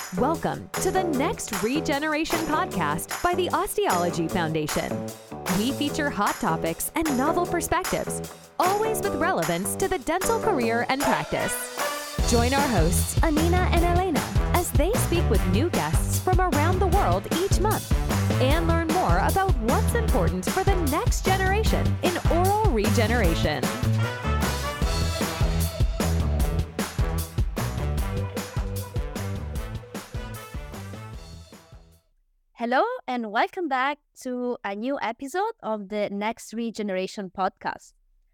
Welcome to the Next Regeneration podcast by the Osteology Foundation. We feature hot topics and novel perspectives, always with relevance to the dental career and practice. Join our hosts, Anina and Elena, as they speak with new guests from around the world each month and learn more about what's important for the next generation in oral regeneration. Hello and welcome back to a new episode of the Next Regeneration podcast.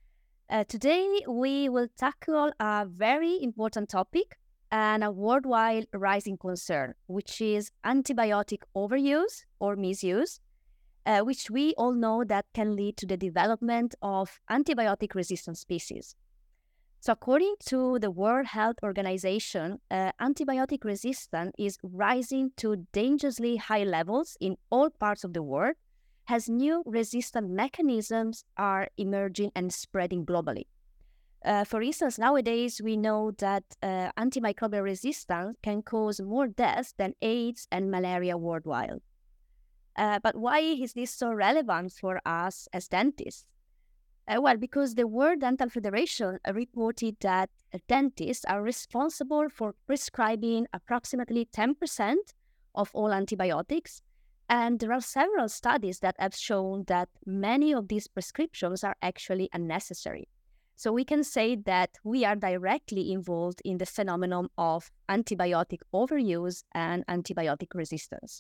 Today we will tackle a very important topic and a worldwide rising concern, which is antibiotic overuse or misuse, which we all know that can lead to the development of antibiotic-resistant species. So according to the World Health Organization, antibiotic resistance is rising to dangerously high levels in all parts of the world as new resistant mechanisms are emerging and spreading globally. For instance, nowadays we know that antimicrobial resistance can cause more deaths than AIDS and malaria worldwide. But why is this so relevant for us as dentists? Well, because the World Dental Federation reported that dentists are responsible for prescribing approximately 10% of all antibiotics, and there are several studies that have shown that many of these prescriptions are actually unnecessary. So we can say that we are directly involved in the phenomenon of antibiotic overuse and antibiotic resistance.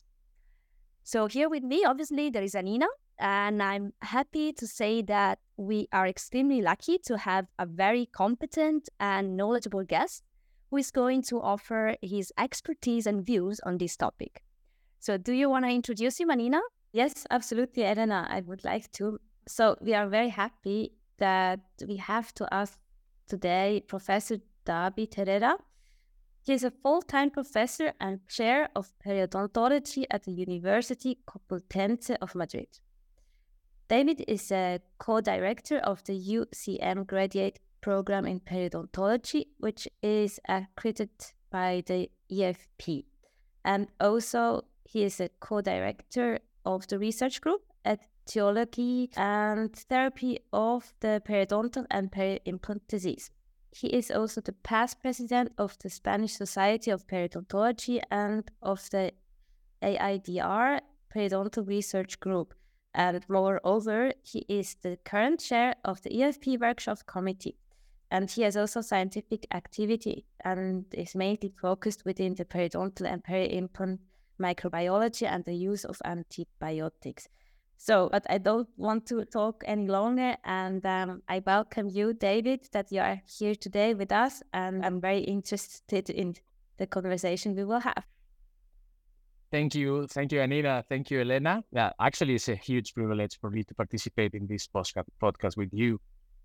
So here with me, obviously, there is Anina, and I'm happy to say that we are extremely lucky to have a very competent and knowledgeable guest who is going to offer his expertise and views on this topic. So do you want to introduce him, Anina? Yes, absolutely, Elena. I would like to. So we are very happy that we have to us today Professor David Herrera. He is a full-time professor and chair of periodontology at the University Complutense of Madrid. David is a co-director of the UCM Graduate Program in Periodontology, which is accredited by the EFP. And also, he is a co-director of the research group at Etiology and Therapy of the Periodontal and Peri-implant Disease. He is also the past president of the Spanish Society of Periodontology and of the AIDR Periodontal Research Group. And moreover, he is the current chair of the EFP Workshop Committee. And he has also scientific activity and is mainly focused within the periodontal and peri-implant microbiology and the use of antibiotics. So, but I don't want to talk any longer, and I welcome you, David, that you are here today with us, and I'm very interested in the conversation we will have. Thank you, Anina. Thank you, Elena. Yeah, actually, it's a huge privilege for me to participate in this podcast with you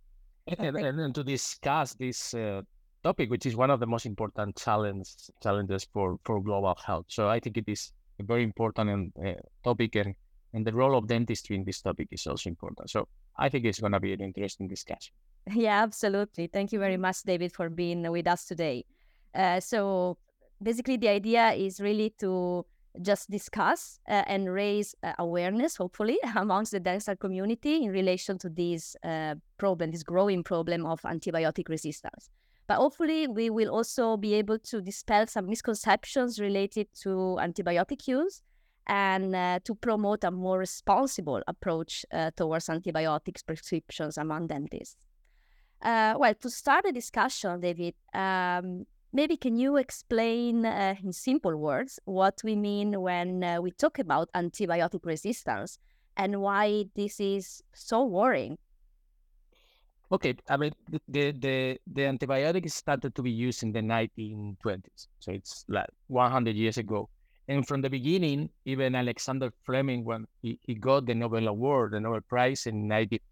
and to discuss this topic, which is one of the most important challenges for global health. So I think it is a very important topic, and the role of dentistry in this topic is also important. So I think it's going to be an interesting discussion. Yeah, absolutely. Thank you very much, David, for being with us today. So basically, the idea is really to just discuss and raise awareness, hopefully, amongst the dental community in relation to this problem, this growing problem of antibiotic resistance. But hopefully, we will also be able to dispel some misconceptions related to antibiotic use and to promote a more responsible approach towards antibiotics prescriptions among dentists. Well, to start the discussion, David, maybe can you explain in simple words what we mean when we talk about antibiotic resistance and why this is so worrying? Okay, I mean, the antibiotics started to be used in the 1920s, so it's like 100 years ago. And from the beginning, even Alexander Fleming, when he got the Nobel Award, the Nobel Prize in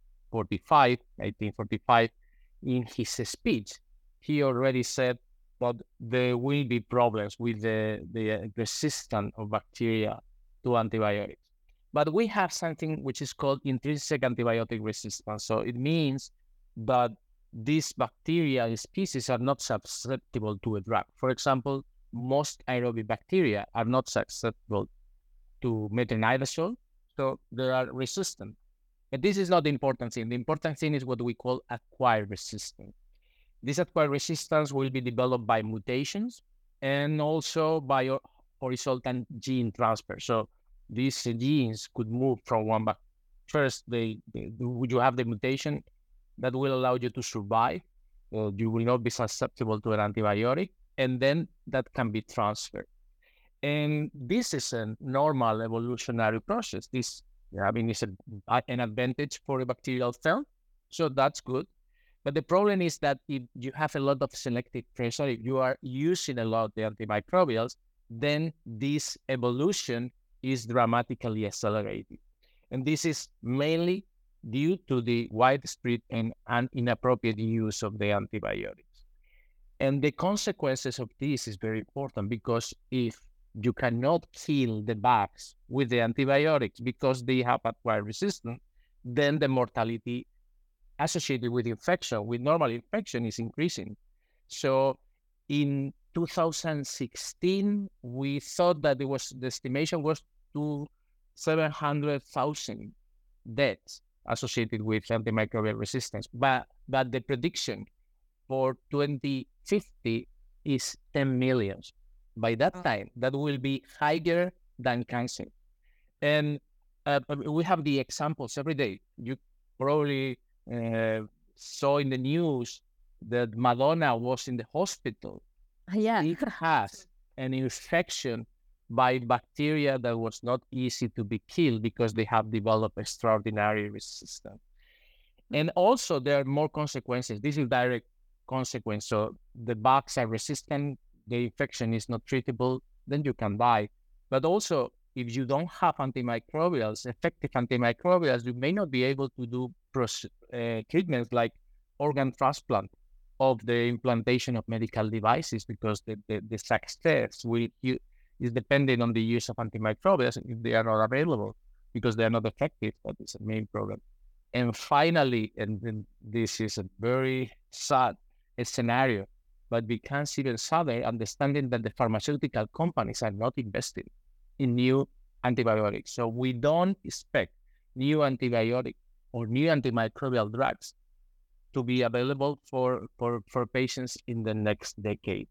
1945, in his speech, he already said that there will be problems with the resistance of bacteria to antibiotics. But we have something which is called intrinsic antibiotic resistance. So it means that these bacteria species are not susceptible to a drug. For example, most aerobic bacteria are not susceptible to metronidazole, so they are resistant. And this is not the important thing. The important thing is what we call acquired resistance. This acquired resistance will be developed by mutations and also by horizontal gene transfer. So these genes could move from one back. First, you have the mutation that will allow you to survive. You will not be susceptible to an antibiotic, and then that can be transferred. And this is a normal evolutionary process. This, I mean, is an advantage for a bacterial cell, so that's good. But the problem is that if you have a lot of selective pressure, if you are using a lot of the antimicrobials, then this evolution is dramatically accelerated. And this is mainly due to the widespread and inappropriate use of the antibiotics. And the consequences of this is very important, because if you cannot kill the bugs with the antibiotics because they have acquired resistance, then the mortality associated with infection, with normal infection, is increasing. So in 2016, we thought that the estimation was to 700,000 deaths associated with antimicrobial resistance. But the prediction for 2050 is 10 million. By that time, that will be higher than cancer. And we have the examples every day. You probably saw in the news that Madonna was in the hospital. Yeah. It has an infection by bacteria that was not easy to be killed because they have developed extraordinary resistance. And also there are more consequences. This is direct consequence. So the bugs are resistant, the infection is not treatable, then you can die. But also, if you don't have antimicrobials, effective antimicrobials, you may not be able to do treatments like organ transplant of the implantation of medical devices, because the success is dependent on the use of antimicrobials if they are not available, because they are not effective. That is the main problem. And finally, and this is a very sad scenario, but becomes even sadder, understanding that the pharmaceutical companies are not investing in new antibiotics. So we don't expect new antibiotic or new antimicrobial drugs to be available for patients in the next decades.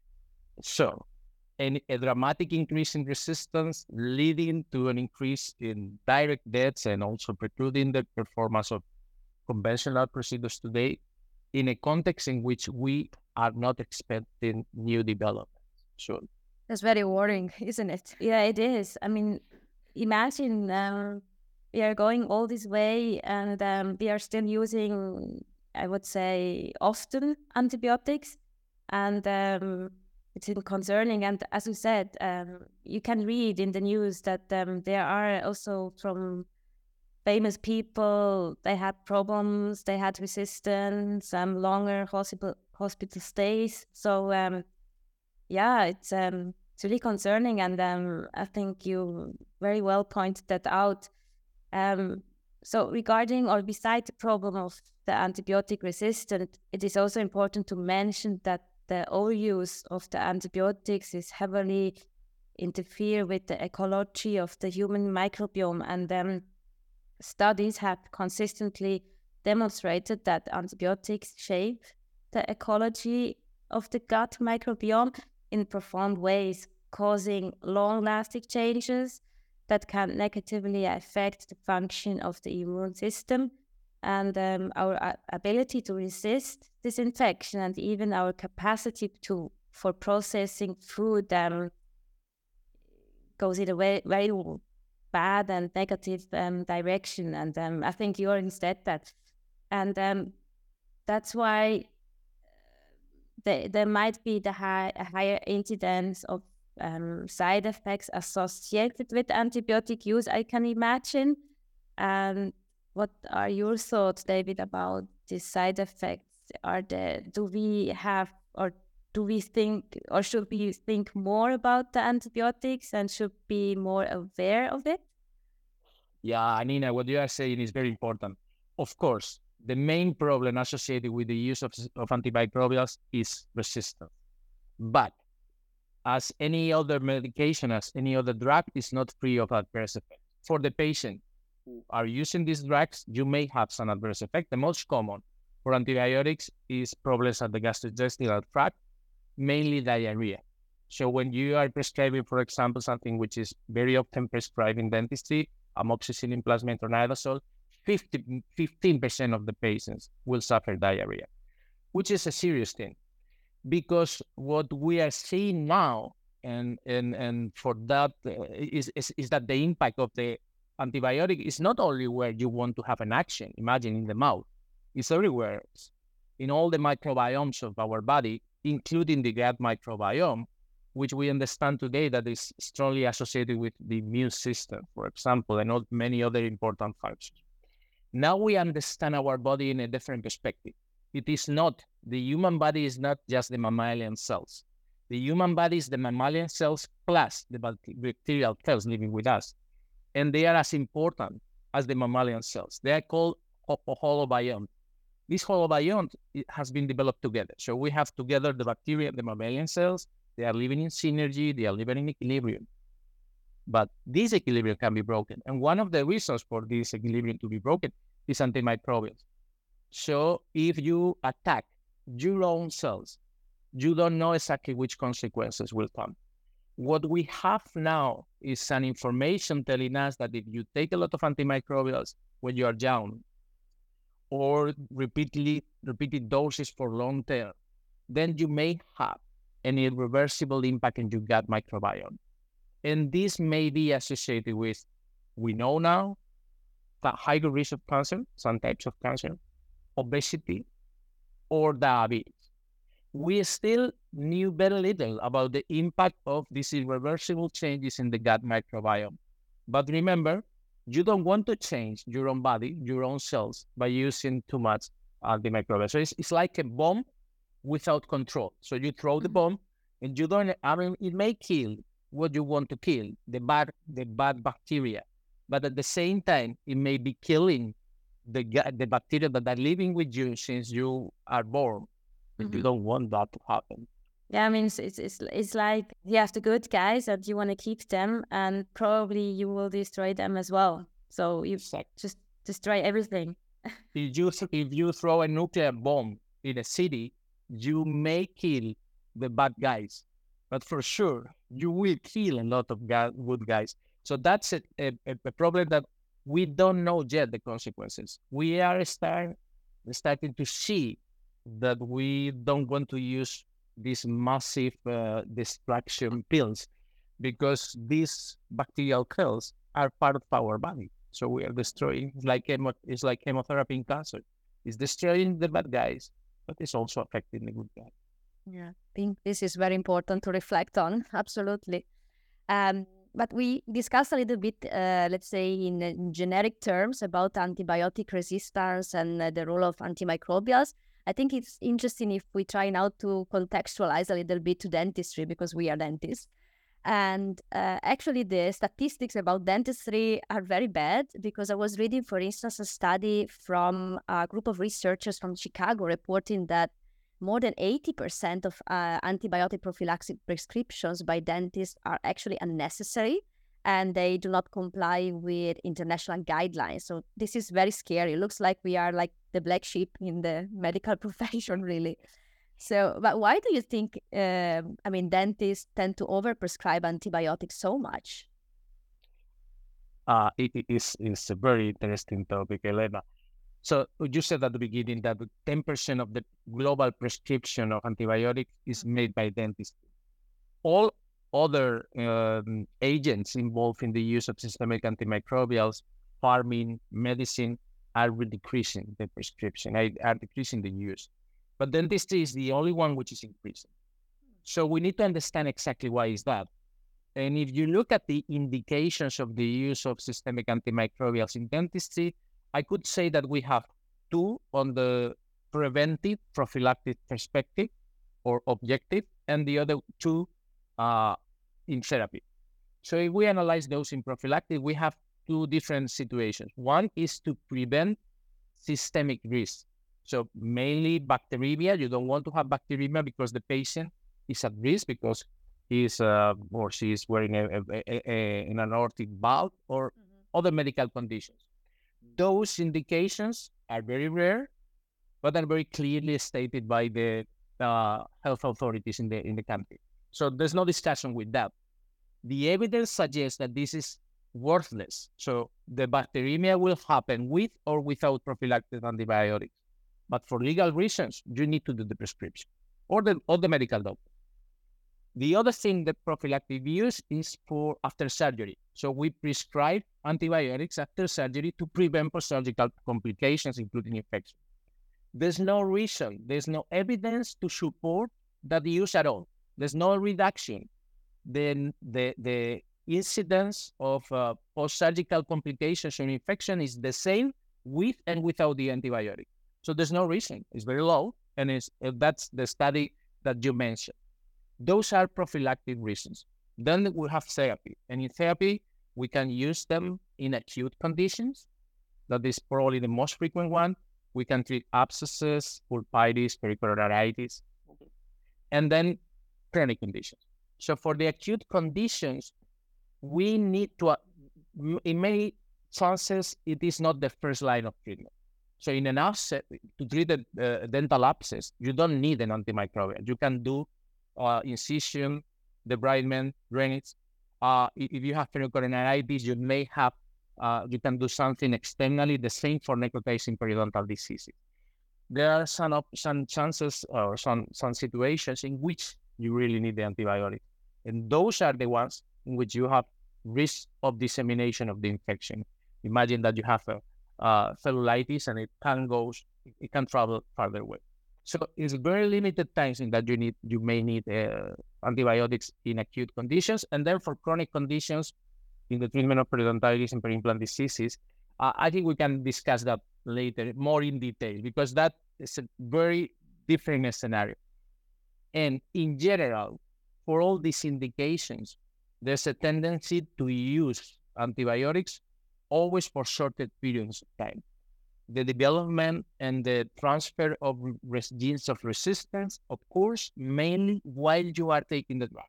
So a dramatic increase in resistance, leading to an increase in direct deaths and also precluding the performance of conventional procedures today, in a context in which we are not expecting new developments. So that's very worrying, isn't it? Yeah, it is. I mean, imagine we are going all this way and we are still using, I would say, often antibiotics, and it's concerning. And as you said, you can read in the news that there are also from famous people, they had problems, they had resistance, longer hospital stays. So yeah, it's really concerning, and I think you very well pointed that out. So regarding or beside the problem of the antibiotic resistant, it is also important to mention that the overuse of the antibiotics is heavily interfere with the ecology of the human microbiome, and studies have consistently demonstrated that antibiotics shape the ecology of the gut microbiome in profound ways, causing long-lasting changes that can negatively affect the function of the immune system and our ability to resist this infection, and even our capacity for processing food goes in a very bad and negative direction. And I think you already said that. And that's why there might be a higher incidence of side effects associated with antibiotic use, I can imagine. And what are your thoughts, David, about these side effects? Do we have, or do we think, or should we think more about the antibiotics and should be more aware of it? Yeah, Nina, what you are saying is very important. Of course, the main problem associated with the use of antimicrobials is resistance. But as any other medication, as any other drug, is not free of adverse effects. For the patient who are using these drugs, you may have some adverse effect. The most common for antibiotics is problems at the gastrointestinal tract, mainly diarrhea. So when you are prescribing, for example, something which is very often prescribed in dentistry, amoxicillin plus metronidazole, 15% of the patients will suffer diarrhea, which is a serious thing. Because what we are seeing now, and for that is that the impact of the antibiotic is not only where you want to have an action, imagine in the mouth, it's everywhere, in all the microbiomes of our body, including the gut microbiome, which we understand today that is strongly associated with the immune system, for example, and many other important functions. Now we understand our body in a different perspective. It is not, the human body is not just the mammalian cells. The human body is the mammalian cells plus the bacterial cells living with us. And they are as important as the mammalian cells. They are called holobiont. This holobiont has been developed together. So we have together the bacteria and the mammalian cells. They are living in synergy. They are living in equilibrium. But this equilibrium can be broken. And one of the reasons for this equilibrium to be broken is antimicrobials. So if you attack your own cells, you don't know exactly which consequences will come. What we have now is some information telling us that if you take a lot of antimicrobials when you are down, or repeated doses for long term, then you may have an irreversible impact in your gut microbiome. And this may be associated with, we know now, the higher risk of cancer, some types of cancer, obesity, or diabetes. We still knew very little about the impact of these irreversible changes in the gut microbiome. But remember, you don't want to change your own body, your own cells, by using too much antimicrobial. So it's like a bomb without control. So you throw the bomb, and you don't, it may kill what you want to kill, the bad bacteria. But at the same time, it may be killing the bacteria that are living with you since you are born. But you don't want that to happen. Yeah, I mean, it's like you have the good guys that you want to keep them, and probably you will destroy them as well. So you just destroy everything. If you throw a nuclear bomb in a city, you may kill the bad guys, but for sure you will kill a lot of good guys. So that's a problem that we don't know yet the consequences. We are starting to see that we don't want to use these massive destruction pills, because these bacterial cells are part of our body. So we are destroying, it's like chemotherapy in cancer. It's destroying the bad guys, but it's also affecting the good guys. Yeah, I think this is very important to reflect on. Absolutely. But we discussed a little bit, let's say, in generic terms about antibiotic resistance and the role of antimicrobials. I think it's interesting if we try now to contextualize a little bit to dentistry, because we are dentists. And actually, the statistics about dentistry are very bad, because I was reading, for instance, a study from a group of researchers from Chicago reporting that more than 80% of antibiotic prophylaxis prescriptions by dentists are actually unnecessary, and they do not comply with international guidelines. So this is very scary. It looks like we are like the black sheep in the medical profession, really. So, but why do you think, dentists tend to overprescribe antibiotics so much? It's a very interesting topic, Elena. So you said at the beginning that 10% of the global prescription of antibiotics is made by dentists. All other agents involved in the use of systemic antimicrobials, farming, medicine, are decreasing the prescription, are decreasing the use. But dentistry is the only one which is increasing. So we need to understand exactly why is that. And if you look at the indications of the use of systemic antimicrobials in dentistry, I could say that we have two on the preventive prophylactic perspective or objective, and the other two in therapy. So if we analyze those in prophylactic, we have two different situations. One is to prevent systemic risk. So mainly bacteremia. You don't want to have bacteremia because the patient is at risk, because he's or she is wearing an aortic valve or other medical conditions. Those indications are very rare, but are very clearly stated by the health authorities in the country. So there's no discussion with that. The evidence suggests that this is worthless. So the bacteremia will happen with or without prophylactic antibiotics. But for legal reasons, you need to do the prescription or the medical doctor. The other thing that prophylactic use is for after surgery. So we prescribe antibiotics after surgery to prevent post-surgical complications, including infection. There's no reason, there's no evidence to support that use at all. There's no reduction. Then the incidence of post-surgical complications or infection is the same with and without the antibiotic. So there's no reason. It's very low, and that's the study that you mentioned. Those are prophylactic reasons. Then we have therapy. And in therapy, we can use them in acute conditions. That is probably the most frequent one. We can treat abscesses, pulpitis, pericorditis, and then chronic conditions. So for the acute conditions, we need to, in many chances, it is not the first line of treatment. So in an abscess, to treat a dental abscess, you don't need an antimicrobial. You can do incision, debridement, drainage. If you have pericorditis, you may have, you can do something externally, the same for necrotizing periodontal diseases. There are some chances or some situations in which you really need the antibiotic. And those are the ones in which you have risk of dissemination of the infection. Imagine that you have a cellulitis and it can travel farther away. So it's very limited times in that you may need antibiotics in acute conditions. And then for chronic conditions, in the treatment of periodontitis and peri-implant diseases, I think we can discuss that later more in detail, because that is a very different scenario. And in general, for all these indications, there's a tendency to use antibiotics always for shorter periods of time. The development and the transfer of genes of resistance occurs mainly while you are taking the drug.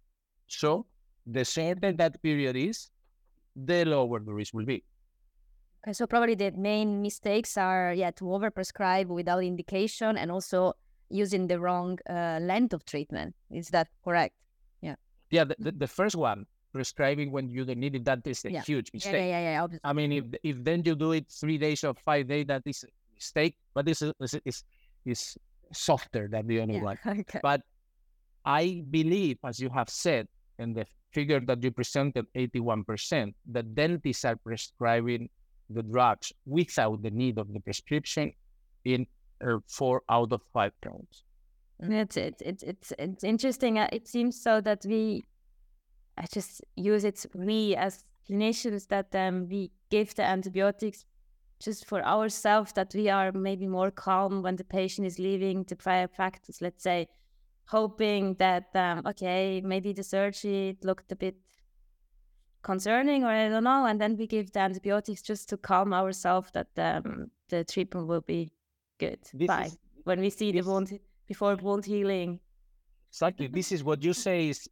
So the shorter that period is, the lower the risk will be. Okay, so probably the main mistakes are, to overprescribe without indication and also using the wrong length of treatment. Is that correct? Yeah, the first one, prescribing when you don't need it, that is a huge mistake. Yeah. I mean, if then you do it 3 days or 5 days, that is a mistake, but this is softer than the other one. Okay. But I believe, as you have said, and the figure that you presented, 81%, that dentists are prescribing the drugs without the need of the prescription in 4 out of 5 times. That's it. It's interesting. It seems so that I just use it, we as clinicians, that we give the antibiotics just for ourselves, that we are maybe more calm when the patient is leaving the private practice, let's say, hoping that, okay, maybe the surgery looked a bit concerning, or I don't know, and then we give the antibiotics just to calm ourselves that the treatment will be good. When we see the wound, before wound healing. Exactly. This is what you say is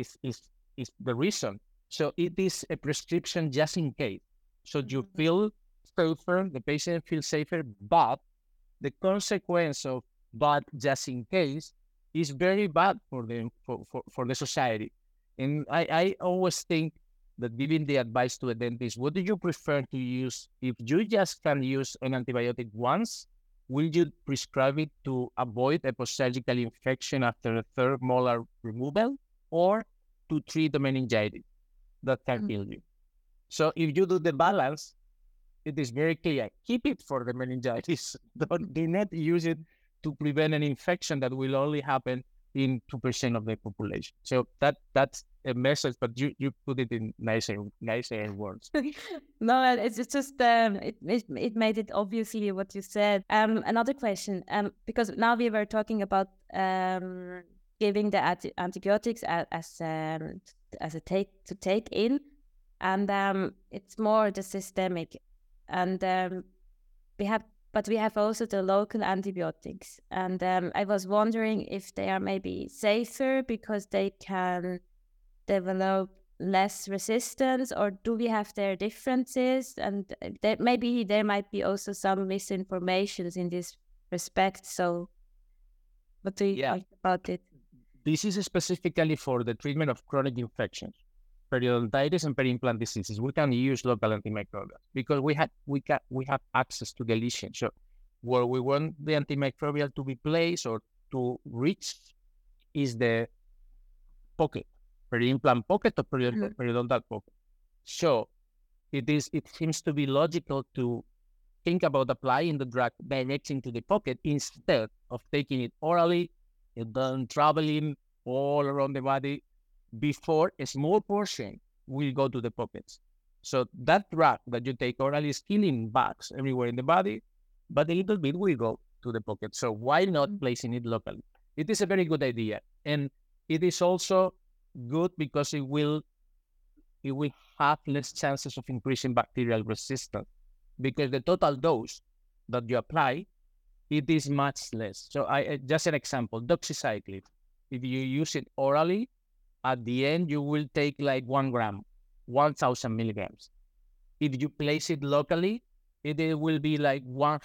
the reason. So it is a prescription just in case. So you feel safer, the patient feels safer, but the consequence of but just in case is very bad for the society. And I always think that giving the advice to a dentist, what do you prefer to use? If you just can use an antibiotic once, will you prescribe it to avoid a post-surgical infection after a third molar removal, or to treat the meningitis that can kill you? So if you do the balance, it is very clear. Keep it for the meningitis. Do not use it to prevent an infection that will only happen in 2% of the population. So that's a message, but you put it in nicer words. No, it's just it made it obviously what you said. Another question, because now we were talking about giving the antibiotics as a take in, and it's more the systemic, and we have but we have also the local antibiotics. And I was wondering if they are maybe safer because they can develop less resistance, or do we have their differences? And maybe there might be also some misinformations in this respect. So what do you think about it? This is specifically for the treatment of chronic infections, periodontitis and peri-implant diseases. We can use local antimicrobials because we have access to the lesion. So where we want the antimicrobial to be placed or to reach is the pocket, peri-implant pocket or periodontal pocket. So it seems to be logical to think about applying the drug directly into the pocket instead of taking it orally and then traveling all around the body before a small portion will go to the pockets. So that drug that you take orally is killing bugs everywhere in the body, but a little bit will go to the pocket. So why not placing it locally? It is a very good idea. And it is also good because it will have less chances of increasing bacterial resistance because the total dose that you apply, it is much less. So just an example, doxycycline. If you use it orally, at the end, you will take like 1 gram, 1,000 milligrams. If you place it locally, it will be like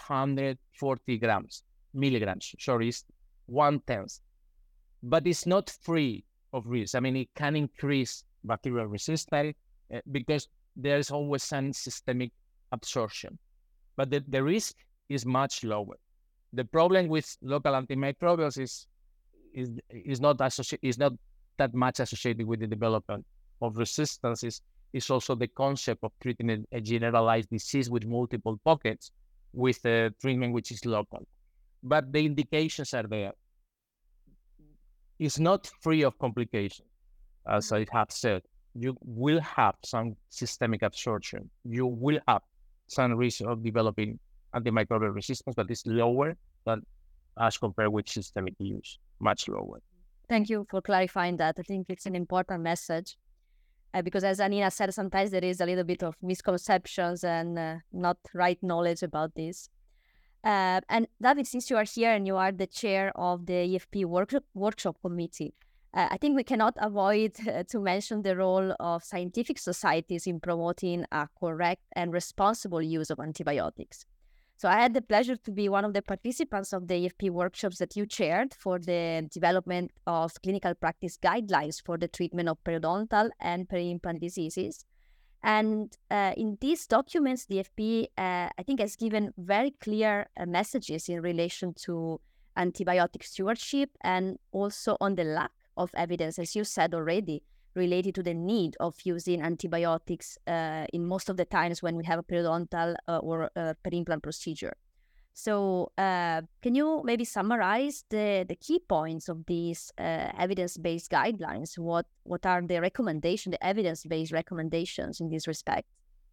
140 milligrams. Sorry, it's 1/10. But it's not free of risk. I mean, it can increase bacterial resistance because there is always some systemic absorption. But the risk is much lower. The problem with local antimicrobials is not that much associated with the development of resistance. Is also the concept of treating a generalized disease with multiple pockets with a treatment which is local. But the indications are there. It's not free of complications, as I have said. You will have some systemic absorption. You will have some risk of developing antimicrobial resistance, but it's lower than as compared with systemic use, much lower. Thank you for clarifying that. I think it's an important message because, as Anina said, sometimes there is a little bit of misconceptions and not right knowledge about this. And David, since you are here and you are the chair of the EFP workshop committee, I think we cannot avoid to mention the role of scientific societies in promoting a correct and responsible use of antibiotics. So I had the pleasure to be one of the participants of the EFP workshops that you chaired for the development of clinical practice guidelines for the treatment of periodontal and peri-implant diseases. And in these documents, the EFP, I think, has given very clear messages in relation to antibiotic stewardship and also on the lack of evidence, as you said already, related to the need of using antibiotics in most of the times when we have a periodontal or peri-implant procedure. So can you maybe summarize the key points of these evidence-based guidelines? What are the recommendations, the evidence-based recommendations in this respect?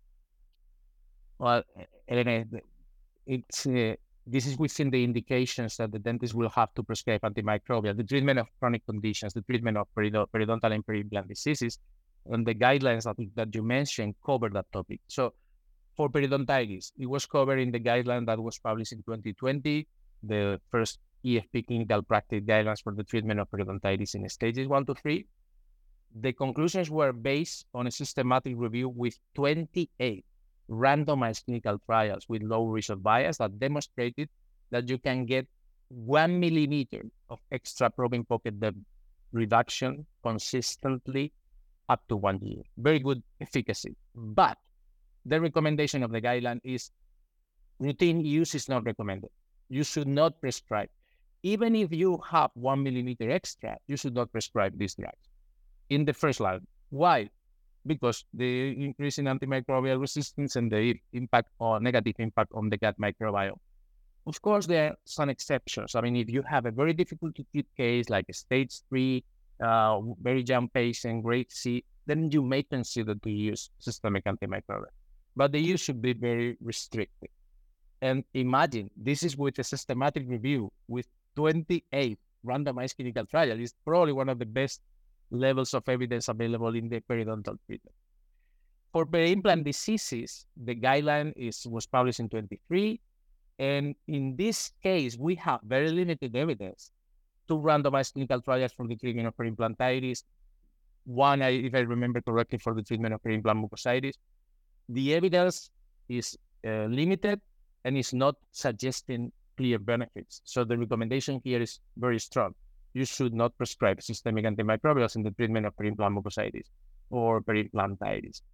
Well, Elena, this is within the indications that the dentist will have to prescribe antimicrobial, the treatment of chronic conditions, the treatment of periodontal and peri-implant diseases, and the guidelines that you mentioned cover that topic. So for periodontitis, it was covered in the guideline that was published in 2020, the first EFP clinical practice guidelines for the treatment of periodontitis in stages 1 to 3. The conclusions were based on a systematic review with 28 randomized clinical trials with low risk of bias that demonstrated that you can get 1 millimeter of extra probing pocket depth reduction consistently up to 1 year. Very good efficacy. But the recommendation of the guideline is routine use is not recommended. You should not prescribe. Even if you have 1 millimeter extra, you should not prescribe these drugs in the first line. Why? Because the increase in antimicrobial resistance and the impact or negative impact on the gut microbiome. Of course, there are some exceptions. I mean, if you have a very difficult to treat case like a stage 3, very young patient, grade C, then you may consider to use systemic antimicrobial. But the use should be very restricted. And imagine, this is with a systematic review with 28 randomized clinical trials. It's probably one of the best levels of evidence available in the periodontal treatment. For peri-implant diseases, the guideline was published in 23. And in this case, we have very limited evidence to randomize clinical trials for the treatment of perimplantitis. One, if I remember correctly, for the treatment of periimplant mucositis. The evidence is limited and is not suggesting clear benefits. So the recommendation here is very strong. You should not prescribe systemic antimicrobials in the treatment of periimplant mucositis or periimplantitis.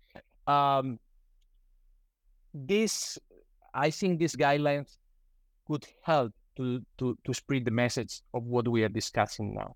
I think these guidelines could help to spread the message of what we are discussing now.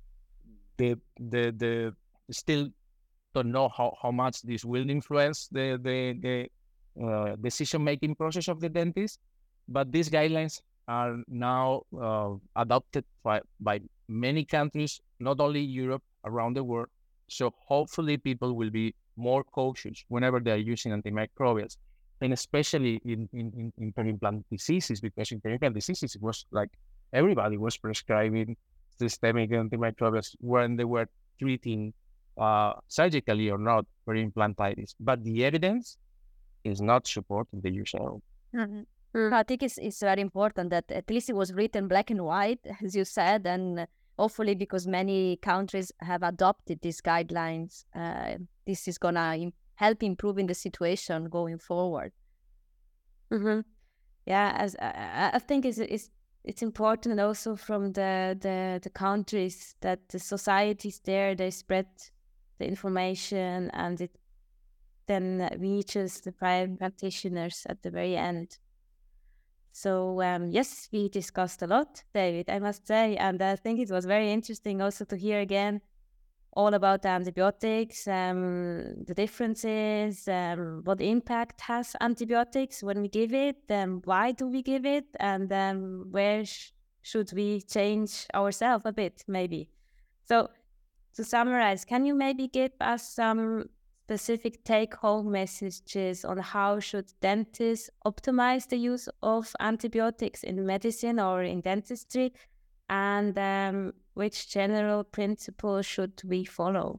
The still don't know how much this will influence the decision-making process of the dentist, but these guidelines are now adopted by many countries, not only Europe, around the world. So hopefully people will be more cautious whenever they are using antimicrobials, and especially in periimplant diseases, because in periimplant diseases, it was like everybody was prescribing systemic antimicrobials when they were treating surgically or not periimplantitis. But the evidence is not supporting the use of. I think it's very important that at least it was written black and white, as you said, and hopefully because many countries have adopted these guidelines, this is going to help improving the situation going forward. Yeah, as I think it's important also from the countries that the societies there, they spread the information and it then reaches the private practitioners at the very end. So yes, we discussed a lot, David, I must say, and I think it was very interesting also to hear again all about the antibiotics, the differences, what impact has antibiotics when we give it, why do we give it, and where should we change ourselves a bit, maybe. So to summarize, can you maybe give us some specific take-home messages on how should dentists optimize the use of antibiotics in medicine or in dentistry, and which general principles should we follow?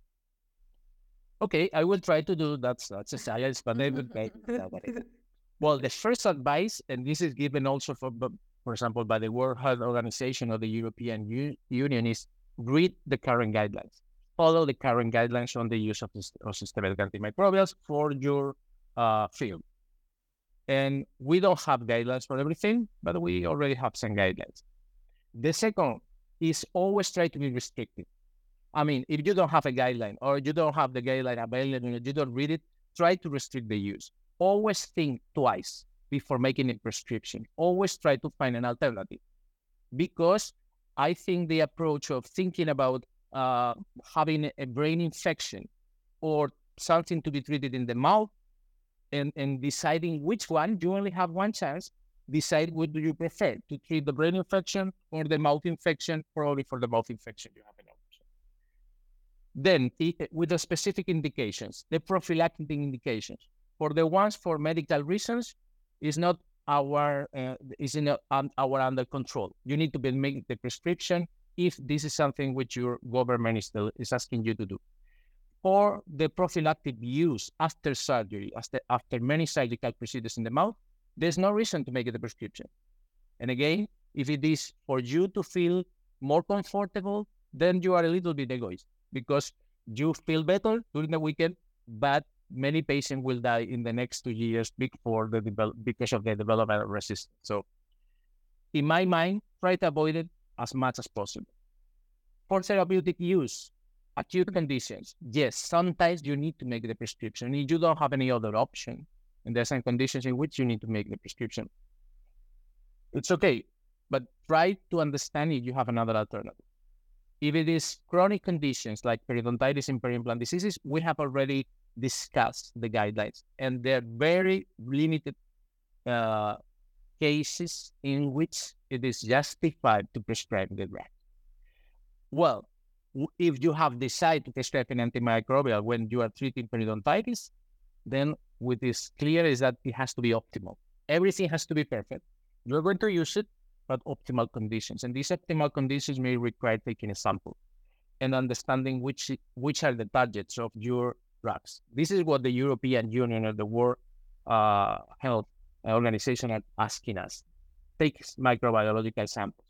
Okay, I will try to do that's a science, but I will make well, the first advice, and this is given also for example, by the World Health Organization or the European Union, is read the current guidelines. Follow the current guidelines on the use of systemic antimicrobials for your field. And we don't have guidelines for everything, but we already have some guidelines. The second is always try to be restrictive. I mean, if you don't have a guideline or you don't have the guideline available, you don't read it, try to restrict the use. Always think twice before making a prescription. Always try to find an alternative. Because I think the approach of thinking about having a brain infection or something to be treated in the mouth and deciding which one, you only have one chance, decide what do you prefer, to treat the brain infection or the mouth infection. Probably for the mouth infection, you have an option. Then with the specific indications, the prophylactic indications, for the ones for medical reasons, is not our under control. You need to make the prescription if this is something which your government is asking you to do. For the prophylactic use after surgery, after many surgical procedures in the mouth, there's no reason to make it a prescription. And again, if it is for you to feel more comfortable, then you are a little bit egoist because you feel better during the weekend, but many patients will die in the next 2 years because of the development of resistance. So in my mind, try to avoid it as much as possible. For therapeutic use, acute conditions, yes, sometimes you need to make the prescription. If you don't have any other option, and there's some conditions in which you need to make the prescription, it's okay, but try to understand if you have another alternative. If it is chronic conditions like periodontitis and periimplant diseases, we have already discussed the guidelines, and there are very limited cases in which it is justified to prescribe the drug. Well, if you have decided to prescribe an antimicrobial when you are treating periodontitis, then what is clear is that it has to be optimal. Everything has to be perfect. You're going to use it, but optimal conditions. And these optimal conditions may require taking a sample and understanding which are the targets of your drugs. This is what the European Union or the World Health organization are asking us. Take microbiological samples.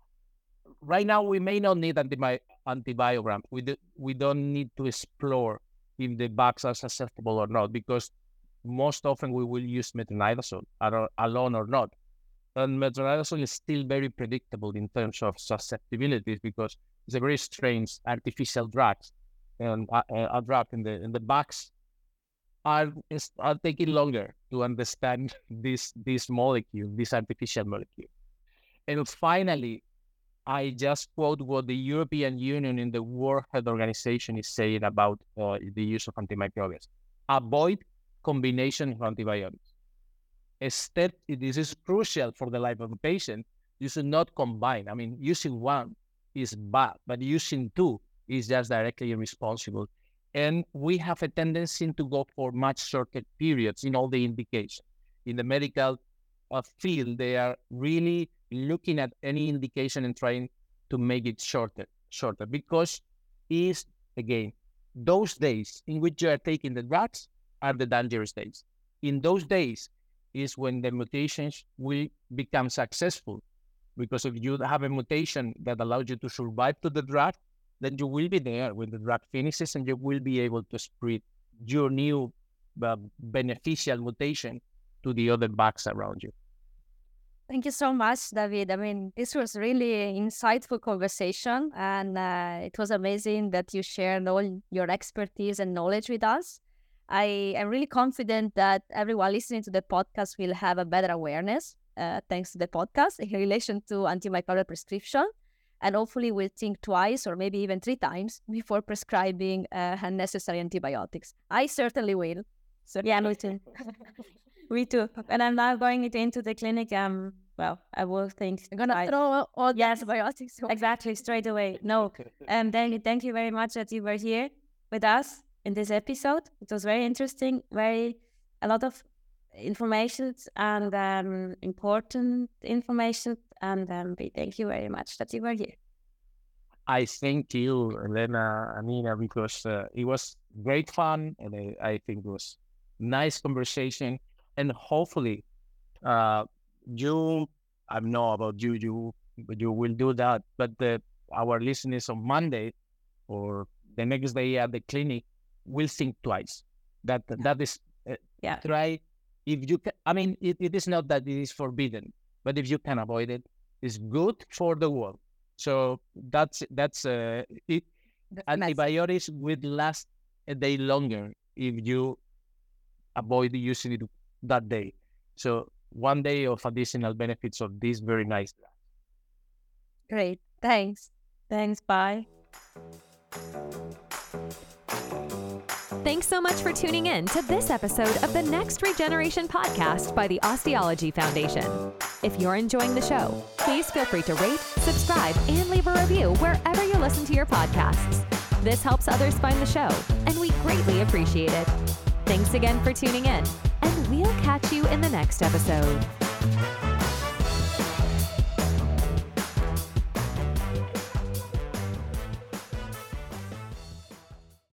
Right now, we may not need antibiogram. We don't need to explore if the bugs are susceptible or not, because most often we will use metronidazole alone or not. And metronidazole is still very predictable in terms of susceptibilities because it's a very strange artificial drug, and a drug in the bugs are taking longer to understand this molecule, this artificial molecule. And finally, I just quote what the European Union and the World Health Organization is saying about the use of antimicrobials. Avoid combination of antibiotics. Instead, this is crucial for the life of the patient. You should not combine. I mean, using one is bad, but using two is just directly irresponsible. And we have a tendency to go for much shorter periods in all the indications. In the medical field, they are really looking at any indication and trying to make it shorter, because is, again, those days in which you are taking the drugs are the dangerous days. In those days is when the mutations will become successful, because if you have a mutation that allows you to survive to the drug, then you will be there when the drug finishes and you will be able to spread your new beneficial mutation to the other bugs around you. Thank you so much, David. I mean, this was really an insightful conversation, and it was amazing that you shared all your expertise and knowledge with us. I am really confident that everyone listening to the podcast will have a better awareness, thanks to the podcast, in relation to antimicrobial prescription, and hopefully will think twice or maybe even 3 times before prescribing unnecessary antibiotics. I certainly will. Yeah, me too. Me too. And I'm now going into the clinic. Well, I will think. I'm gonna throw all the antibiotics. Exactly, straight away. No. Thank you very much that you were here with us in this episode. It was very interesting, a lot of information and important information. And we thank you very much that you were here. I thank you, Elena, Anina, because it was great fun, and I think it was nice conversation. And hopefully, I know about you will do that. But our listeners on Monday or the next day at the clinic will think twice. That is try if you can. I mean, it is not that it is forbidden, but if you can avoid it, it's good for the world. So that's it. Antibiotics will last a day longer if you avoid using it that day. So one day of additional benefits of this very nice drug. Great. Thanks. Bye. Thanks so much for tuning in to this episode of the Next Regeneration podcast by the Osteology Foundation. If you're enjoying the show, please feel free to rate, subscribe, and leave a review wherever you listen to your podcasts. This helps others find the show, and we greatly appreciate it. Thanks again for tuning in, and we'll catch you in the next episode.